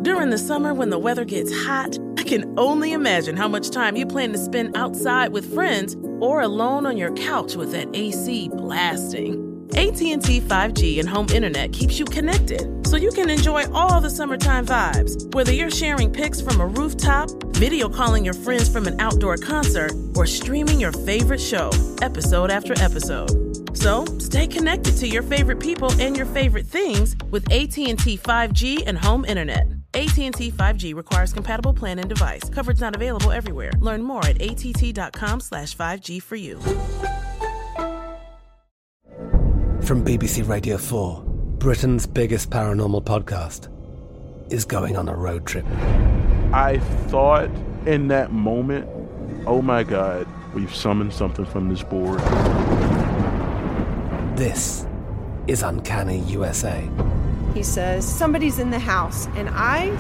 During the summer when the weather gets hot, I can only imagine how much time you plan to spend outside with friends or alone on your couch with that AC blasting. AT&T 5G and home internet keeps you connected, so you can enjoy all the summertime vibes. Whether you're sharing pics from a rooftop, video calling your friends from an outdoor concert, or streaming your favorite show, episode after episode. So, stay connected to your favorite people and your favorite things with AT&T 5G and home internet. AT&T 5G requires compatible plan and device. Coverage not available everywhere. Learn more at att.com/5G for you. From BBC Radio 4, Britain's biggest paranormal podcast is going on a road trip. I thought in that moment, oh my God, we've summoned something from this board. This is Uncanny USA. He says, somebody's in the house, and I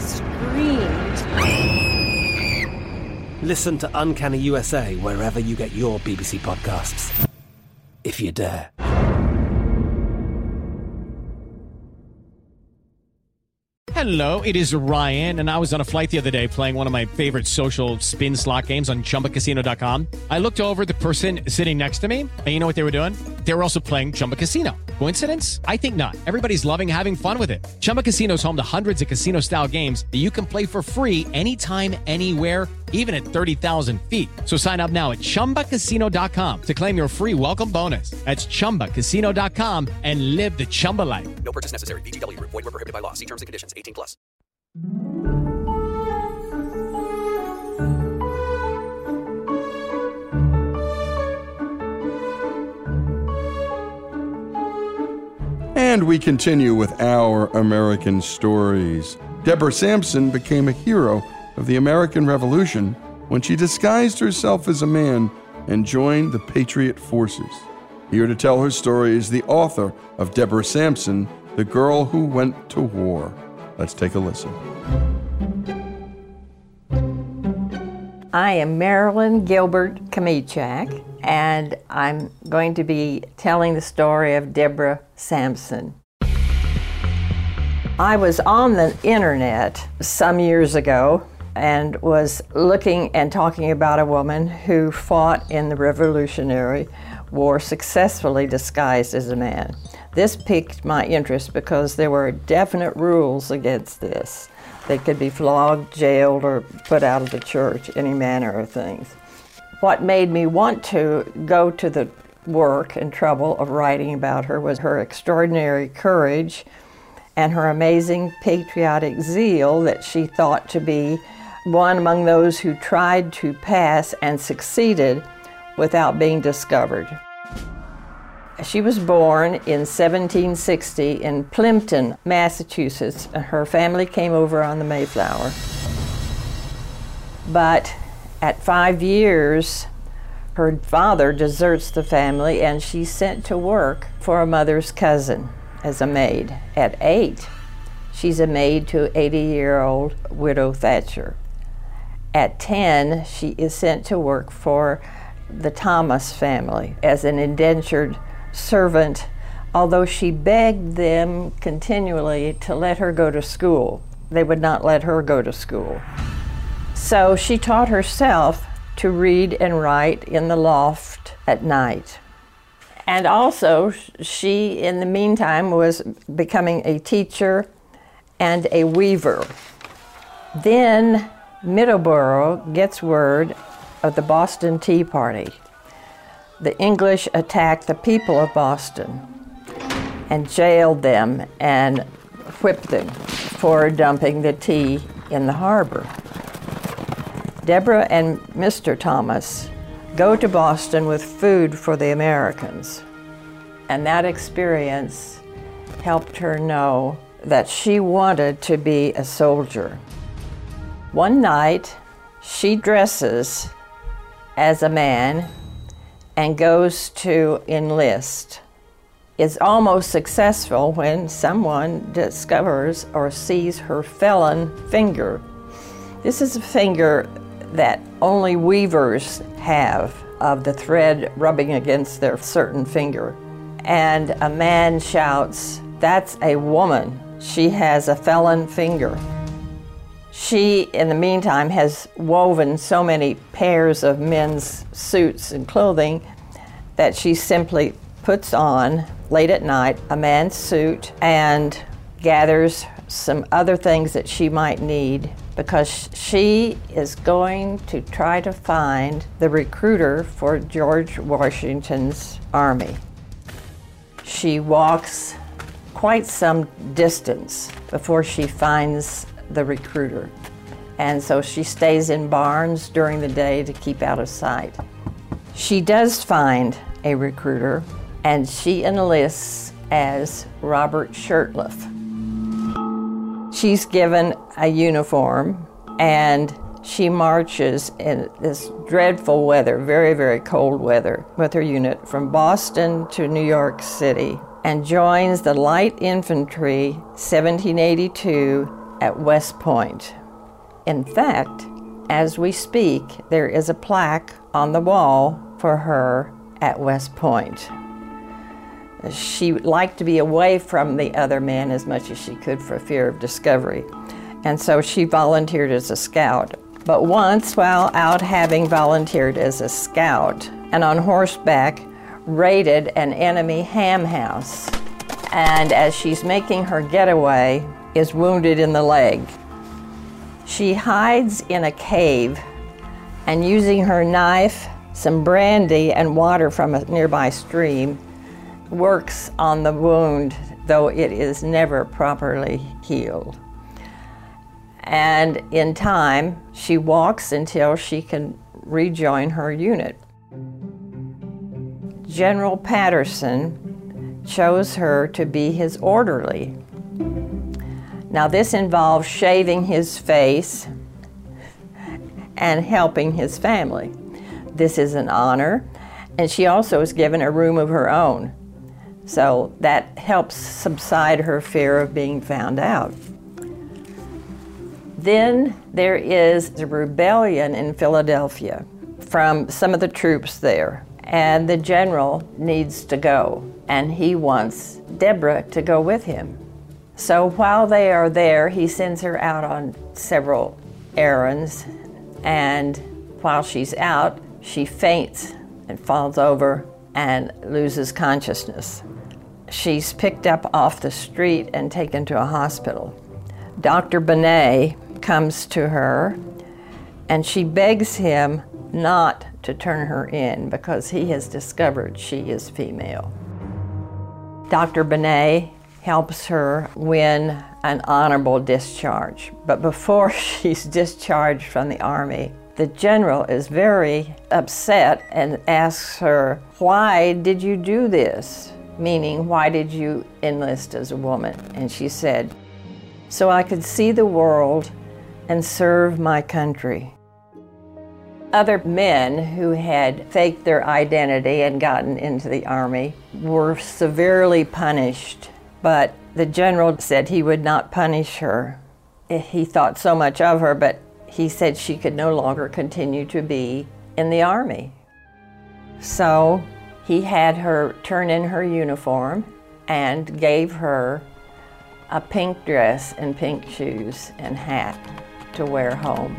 screamed. Listen to Uncanny USA wherever you get your BBC podcasts, if you dare. Hello, it is Ryan, and I was on a flight the other day playing one of my favorite social spin slot games on ChumbaCasino.com. I looked over at the person sitting next to me, and you know what they were doing? They were also playing Chumba Casino. Coincidence? I think not. Everybody's loving having fun with it. Chumba Casino is home to hundreds of casino-style games that you can play for free anytime, anywhere, even at 30,000 feet. So sign up now at ChumbaCasino.com to claim your free welcome bonus. That's ChumbaCasino.com and live the Chumba life. No purchase necessary. VGW. Void where prohibited by law. See terms and conditions. 18+. And we continue with our American stories. Deborah Sampson became a hero of the American Revolution when she disguised herself as a man and joined the Patriot Forces. Here to tell her story is the author of Deborah Sampson, The Girl Who Went to War. Let's take a listen. I am Marilyn Gilbert Kamichak, and I'm going to be telling the story of Deborah Sampson. I was on the internet some years ago and was looking and talking about a woman who fought in the Revolutionary War successfully disguised as a man. This piqued my interest because there were definite rules against this. They could be flogged, jailed, or put out of the church, any manner of things. What made me want to go to the work and trouble of writing about her was her extraordinary courage and her amazing patriotic zeal that she thought to be one among those who tried to pass and succeeded without being discovered. She was born in 1760 in Plimpton, Massachusetts. Her family came over on the Mayflower. But at 5 years, her father deserts the family and she's sent to work for a mother's cousin as a maid. At 8, she's a maid to 80-year-old widow Thatcher. At 10, she is sent to work for the Thomas family as an indentured servant, although she begged them continually to let her go to school. They would not let her go to school. So she taught herself to read and write in the loft at night. And also, she, in the meantime, was becoming a teacher and a weaver. Then Middleborough gets word of the Boston Tea Party. The English attacked the people of Boston and jailed them and whipped them for dumping the tea in the harbor. Deborah and Mr. Thomas go to Boston with food for the Americans. And that experience helped her know that she wanted to be a soldier. One night, she dresses as a man and goes to enlist. Is almost successful when someone discovers or sees her felon finger. This is a finger that only weavers have, of the thread rubbing against their certain finger. And a man shouts, "That's a woman. She has a felon finger." She, in the meantime, has woven so many pairs of men's suits and clothing that she simply puts on, late at night, a man's suit and gathers some other things that she might need, because she is going to try to find the recruiter for George Washington's army. She walks quite some distance before she finds the recruiter. And so she stays in barns during the day to keep out of sight. She does find a recruiter, and she enlists as Robert Shurtleff. She's given a uniform, and she marches in this dreadful weather, very, very cold weather, with her unit from Boston to New York City, and joins the Light Infantry 1782 at West Point. In fact, as we speak, there is a plaque on the wall for her at West Point. She liked to be away from the other men as much as she could for fear of discovery, and so she volunteered as a scout. But once, while out having volunteered as a scout and on horseback, raided an enemy ham house, and as she's making her getaway, is wounded in the leg. She hides in a cave, and using her knife, some brandy, and water from a nearby stream, works on the wound, though it is never properly healed. And in time, she walks until she can rejoin her unit. General Patterson chose her to be his orderly. Now, this involves shaving his face and helping his family. This is an honor, and she also is given a room of her own. So that helps subside her fear of being found out. Then there is a rebellion in Philadelphia from some of the troops there, and the general needs to go, and he wants Deborah to go with him. So while they are there, he sends her out on several errands, and while she's out, she faints and falls over and loses consciousness. She's picked up off the street and taken to a hospital. Dr. Benet comes to her, and she begs him not to turn her in because he has discovered she is female. Dr. Benet helps her win an honorable discharge, but before she's discharged from the army, the general is very upset and asks her, "Why did you do this?" Meaning, why did you enlist as a woman? And she said, "So I could see the world and serve my country." Other men who had faked their identity and gotten into the army were severely punished, but the general said he would not punish her. He thought so much of her, but he said she could no longer continue to be in the army. So he had her turn in her uniform and gave her a pink dress and pink shoes and hat to wear home.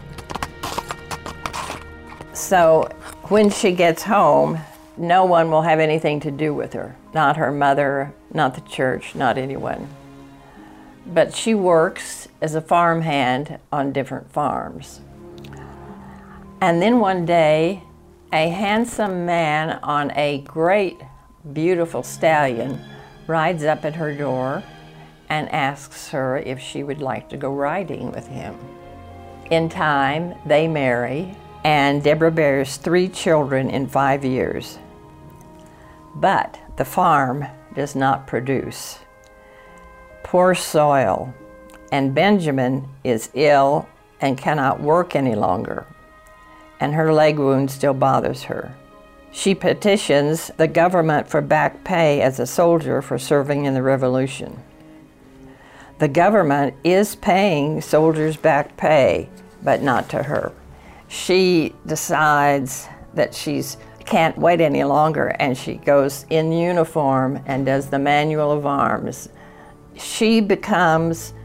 So when she gets home, no one will have anything to do with her. Not her mother, not the church, not anyone. But she works as a farmhand on different farms. And then one day, a handsome man on a great, beautiful stallion rides up at her door and asks her if she would like to go riding with him. In time, they marry, and Deborah bears 3 children in 5 years. But the farm does not produce. Poor soil, and Benjamin is ill and cannot work any longer, and her leg wound still bothers her. She petitions the government for back pay as a soldier for serving in the Revolution. The government is paying soldiers back pay, but not to her. She decides that she's can't wait any longer, and she goes in uniform and does the manual of arms. She becomes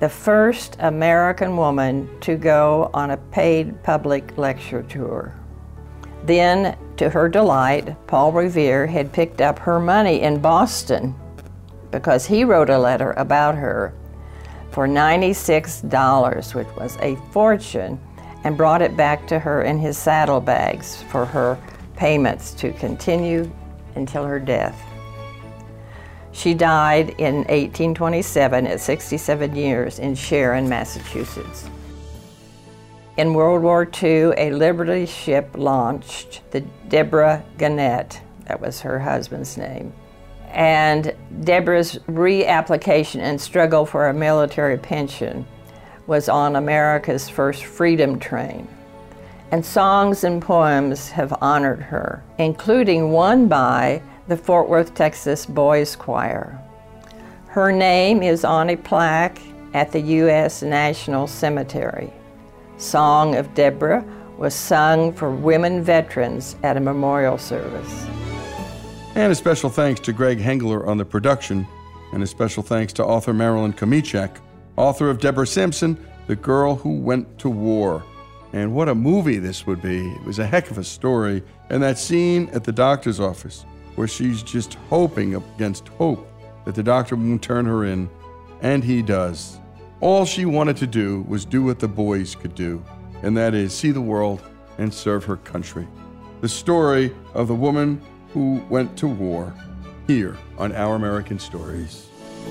the first American woman to go on a paid public lecture tour. Then, to her delight, Paul Revere had picked up her money in Boston because he wrote a letter about her for $96, which was a fortune, and brought it back to her in his saddlebags for her payments to continue until her death. She died in 1827 at 67 years in Sharon, Massachusetts. In World War II, a Liberty ship launched, the Deborah Gannett, that was her husband's name. And Deborah's reapplication and struggle for a military pension was on America's first freedom train. And songs and poems have honored her, including one by the Fort Worth, Texas Boys Choir. Her name is on a plaque at the U.S. National Cemetery. Song of Deborah was sung for women veterans at a memorial service. And a special thanks to Greg Hengler on the production, and a special thanks to author Marilyn Komichak, author of Deborah Sampson, The Girl Who Went to War. And what a movie this would be. It was a heck of a story. And that scene at the doctor's office where she's just hoping against hope that the doctor won't turn her in, and he does. All she wanted to do was do what the boys could do, and that is see the world and serve her country. The story of the woman who went to war, here on Our American Stories.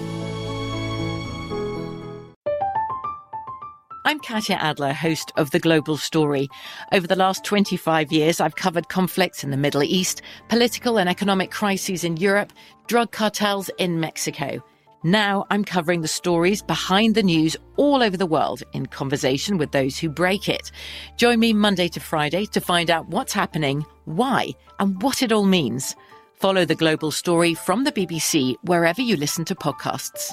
I'm Katya Adler, host of The Global Story. Over the last 25 years, I've covered conflicts in the Middle East, political and economic crises in Europe, drug cartels in Mexico. Now I'm covering the stories behind the news all over the world in conversation with those who break it. Join me Monday to Friday to find out what's happening, why, and what it all means. Follow The Global Story from the BBC wherever you listen to podcasts.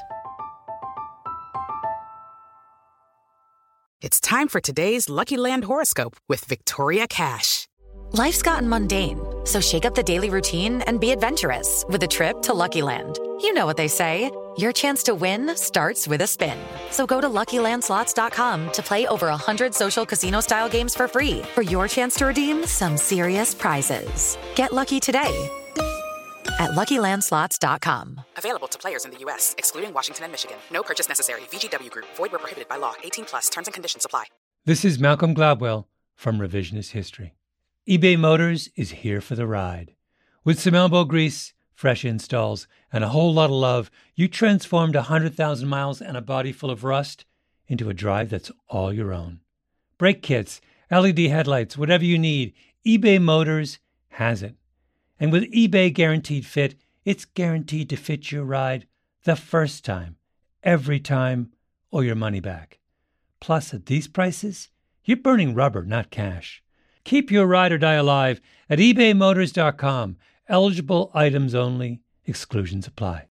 It's time for today's Lucky Land horoscope with Victoria Cash. Life's gotten mundane, so shake up the daily routine and be adventurous with a trip to Lucky Land. You know what they say, your chance to win starts with a spin. So go to LuckyLandSlots.com to play over 100 social casino-style games for free for your chance to redeem some serious prizes. Get lucky today at LuckyLandSlots.com. Available to players in the U.S., excluding Washington and Michigan. No purchase necessary. VGW Group. Void where prohibited by law. 18+. Terms and conditions apply. This is Malcolm Gladwell from Revisionist History. eBay Motors is here for the ride. With some elbow grease, fresh installs, and a whole lot of love, you transformed 100,000 miles and a body full of rust into a drive that's all your own. Brake kits, LED headlights, whatever you need, eBay Motors has it. And with eBay Guaranteed Fit, it's guaranteed to fit your ride the first time, every time, or your money back. Plus, at these prices, you're burning rubber, not cash. Keep your ride or die alive at ebaymotors.com. Eligible items only. Exclusions apply.